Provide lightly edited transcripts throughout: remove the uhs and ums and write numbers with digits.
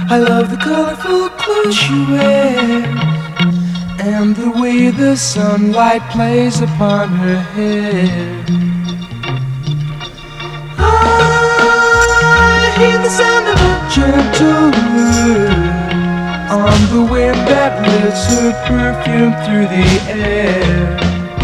I love the colorful clothes she wears and the way the sunlight plays upon her hair. I hear the sound of a gentle word on the wind that lifts her perfume through the air.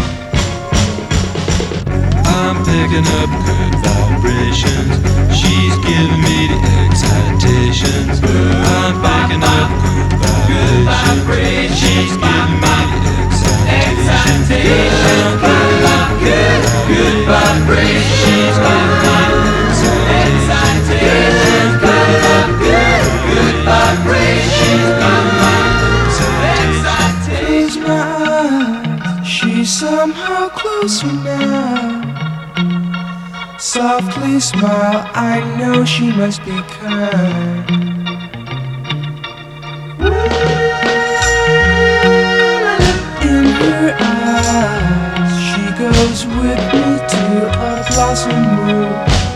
I'm picking up good vibrations. She's giving me the excitations. I'm picking up good vibrations. She's giving me the excitations. I'm picking up good vibrations. She's giving me the excitations. Picking up good vibrations. She's giving me the excitations. Close my eyes, she's somehow closer now. Softly smile, I know she must be kind. In her eyes, she goes with me to a blossom room.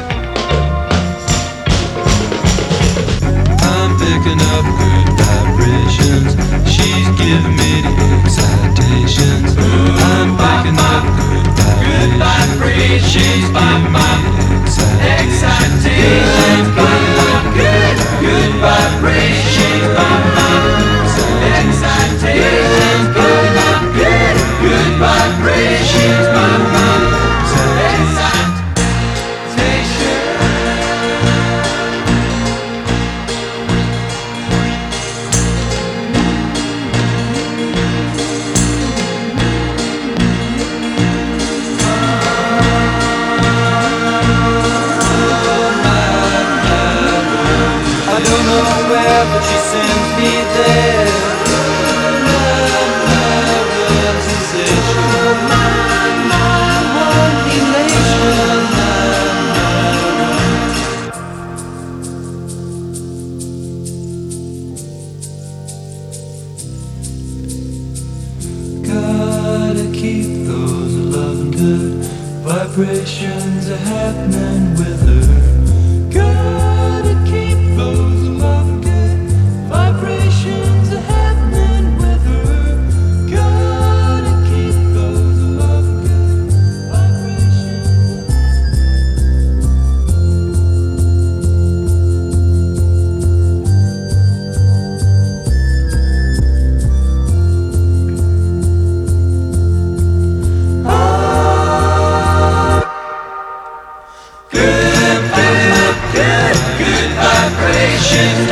I'm picking up good vibrations. She's giving me the excitations. I'm picking up good vibrations. She's giving me the excitations. Picking up good vibrations. She's giving me the excitations. Picking up good vibrations. She's giving me the excitations. I don't know where, but she sends me there. Love, sensation. One elation. Gotta keep those loving good vibrations are happening with her. Gotta keep those loving good vibrations are happening with her. Gotta keep those loving good vibrations. Good vibrations.